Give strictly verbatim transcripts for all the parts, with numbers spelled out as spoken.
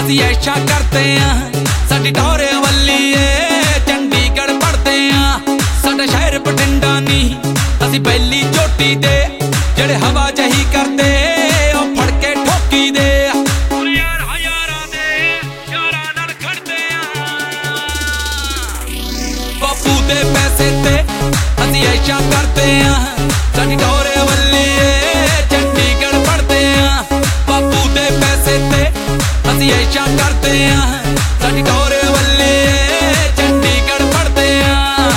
ਅਸੀਂ ਐਸ਼ਾ ਕਰਦੇ ਆਂ। ਸਾਡੀ ਟੌਰੇ ਵੱਲੀਏ ਚੰਡੀਗੜ੍ਹ ਪੜਦੇ ਆਂ। ਸਾਡਾ ਸ਼ਹਿਰ ਬਠਿੰਡਾ ਨਹੀਂ, ਅਸੀਂ ਪਹਿਲੀ ਚੋਟੀ ਦੇ ਜਿਹੜੇ ਹਵਾ ਜਹੀ ਕਰਦੇ ਉਹ ਫੜ ਕੇ ਠੋਕੀ ਦੇ। ਯਾਰ ਹਜ਼ਾਰਾਂ ਦੇ ਯਾਰਾਂ ਨਾਲ ਖੜਦੇ ਆਂ। ਬਾਪੂ ਦੇ ਪੈਸੇ ਤੇ ਅਸੀਂ ਐਸ਼ਾ ਕਰਦੇ ਆਂ। ਸਾਡੀ ਟੌਰੇ ਵੱਲੀਏ ਚੰਡੀਗੜ੍ਹ ਪੜਦੇ ਆਂ। ਬਾਪੂ ਦੇ ਪੈਸੇ ਤੇ ਅਸੀਂ ਐਸ਼ਾ ਕਰਦੇ ਆਂ। ਸਾਡੀ ਟੌਰੇ ਵੱਲੀਏ ਚੰਡੀਗੜ੍ਹ ਪੜਦੇ ਆਂ।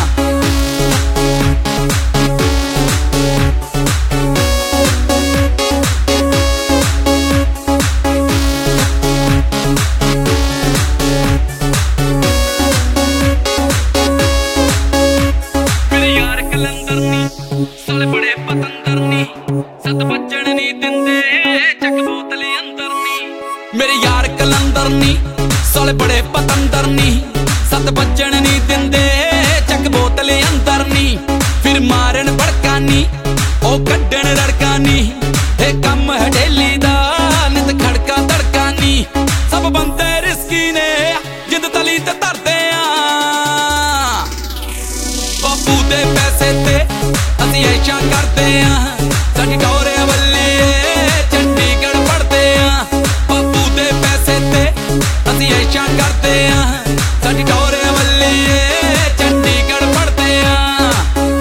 ਮੇਰੇ ਯਾਰ ਕਲੰਦਰ ਨੀ ਸਾਲੇ ਬੜੇ ਪਤੰਦਰ ਨੀ, ਸੱਤ ਵੱਜਣ ਨੀ ਦਿੰਦੇ ਚੱਕ ਬੋਤਲ ਅੰਦਰ ਨੀ। ਮੇਰੇ ਯਾਰ ਕਲੰਦਰ ਨੀ ਸਾਲੇ ਬੜੇ ਪਤੰਦਰ ਨੀ, ਸੱਤ ਵੱਜਣ ਨੀ ਦਿੰਦੇ ਚੱਕ ਬੋਤਲ ਅੰਦਰ ਨੀ। ਫਿਰ ਮਾਰਨ ਭੜਕਾ ਨੀ ਉਹ ਕੱਢਣ ਰੜਕਾ ਨੀ, ਇਹ ਕੰਮ ਹੈ ਡੇਲੀ ਦਾ ਨਿਤ ਖੜਕਾ ਧੜਕਾ ਨੀ। ਸਭ ਬੰਦੇ ਰਿਸਕੀ ਨੇ ਜਿੰਦ ਤਲੀ ਤੇ ਧਰਦੇ ਆਂ। ਬਾਪੂ ਦੇ ਪੈਸੇ ਤੇ ਅਸੀਂ ਐਸ਼ਾ ਕਰਦੇ ਆਂ। ਸਾਡੀ ਟੌਰੇ ਵੱਲੀਏ ਚੰਡੀਗੜ੍ਹ ਪੜਦੇ ਆਂ। ਬਾਪੂ ਦੇ ਪੈਸੇ ਤੇ ਅਸੀਂ ਐਸ਼ਾ ਕਰਦੇ ਆਂ। ਸਾਡੀ ਟੌਰੇ ਵੱਲੀਏ ਚੰਡੀਗੜ੍ਹ ਪੜਦੇ ਆਂ।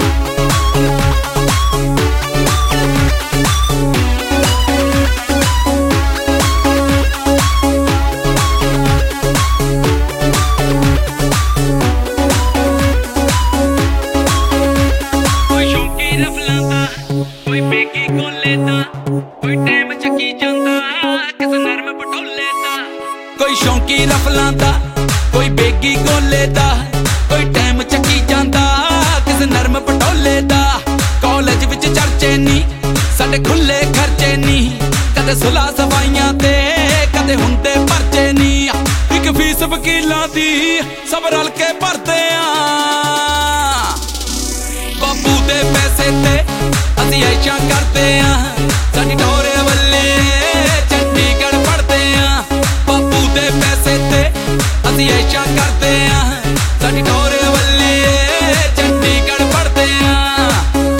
ਕੋਈ ਸ਼ੌਂਕੀ ਰਫਲਾਂ ਦਾ, ਕੋਈ ਬੇਗੀ ਕੋਲੇ ਦਾ, ਕੋਈ ਟਾਈਮ ਚੱਕੀ ਜਾਂਦਾ ਕਿਸੇ ਨਰਮ ਪਟੋਲੇ ਦਾ। ਕੋਈ ਸ਼ੌਂਕੀ ਰਫਲਾਂ ਦਾ, ਕੋਈ ਬੇਗੀ ਕੋਲੇ ਦਾ, ਕੋਈ ਟਾਈਮ ਚੱਕੀ ਜਾਂਦਾ ਕਿਸੇ ਨਰਮ ਪਟੋਲੇ ਦਾ। ਕਾਲਜ ਵਿੱਚ ਚਰਚੇ ਨੀ ਸਾਡੇ ਖੁੱਲੇ ਖਰਚੇ ਨੀ, ਕਦੇ ਸੁਲਾ ਸਫਾਈਆਂ ਤੇ ਕਦੇ ਹੁੰਦੇ ਪਰਚੇ ਨੀ। ਇੱਕ ਫੀਸ ਵਕੀਲਾਂ ਦੀ ਸਭ ਰਲ ਕੇ ਭਰਦੇ ਆਂ। ਬਾਪੂ ਦੇ ਪੈਸੇ ਤੇ ਅਸੀਂ ਐਸ਼ਾ ਕਰਦੇ ਆਂ। ਸਾਡੀ ਟੌਰੇ ਵੱਲੀਏ ਚੰਡੀਗੜ੍ਹ ਪੜਦੇ ਆਂ। ਬਾਪੂ ਦੇ ਪੈਸੇ ਤੇ ਅਸੀਂ ਐਸ਼ਾ ਕਰਦੇ ਆਂ। ਸਾਡੀ ਟੌਰੇ ਵੱਲੀਏ ਚੰਡੀਗੜ੍ਹ ਪੜਦੇ ਆਂ।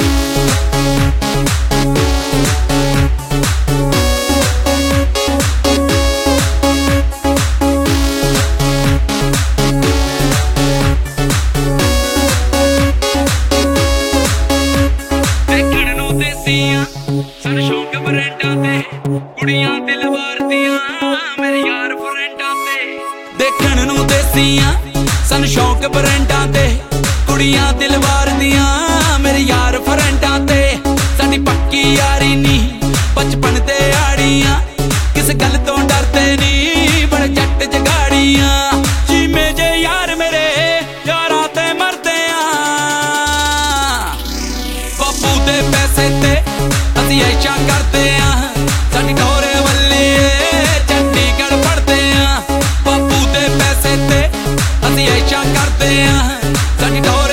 ਦੇਖਣ ਨੂੰ ਦੇਸੀਆਂ ਸਾਨੂੰ ਸ਼ੌਂਕ ਬਰੈਂਡਾਂ ਤੇ, ਕੁੜੀਆਂ ਦਿਲ ਵਾਰਦੀਆਂ ਮੇਰੇ ਯਾਰ ਫਰੈਂਡਾਂ ਤੇ। ਦੇਖਣ ਨੂੰ ਦੇਸੀਆਂ ਸਾਨੂੰ ਸ਼ੌਂਕ ਬਰੈਂਡਾਂ ਤੇ, ਕੁੜੀਆਂ ਦਿਲ ਵਾਰਦੀਆਂ ਮੇਰੇ ਯਾਰ ਫਰੈਂਡਾਂ ਤੇ। ਸਾਡੀ ਪੱਕੀ ਯਾਰੀ ਨੀ ਬਚਪਨ ਤੇ ਆੜੀਆਂ, ਕਿਸ ਗੱਲ ਤੋਂ ਡਰਦੇ ਨੀ ਬੜੇ ਜੱਟ ਜਗਾੜੀਆਂ। ਚੀਮੇ ਜੇ ਯਾਰ ਮੇਰੇ ਯਾਰਾਂ ਤੇ ਮਰਦੇ ਆਂ। ਬਾਪੂ ਦੇ ਪੈਸੇ ਤੇ ਅਸੀਂ ਐਸ਼ਾ ਕਰਦੇ ਆਂ। ਸਾਡੀ ਟੌਰੇ ਵੱਲੀਏ ਚੰਡੀਗੜ੍ਹ ਪੜਦੇ ਆਂ। ਬਾਪੂ ਦੇ ਪੈਸੇ ਤੇ ਅਸੀਂ ਐਸ਼ਾ ਕਰਦੇ ਆਂ। ਸਾਡੀ ਟੌਰੇ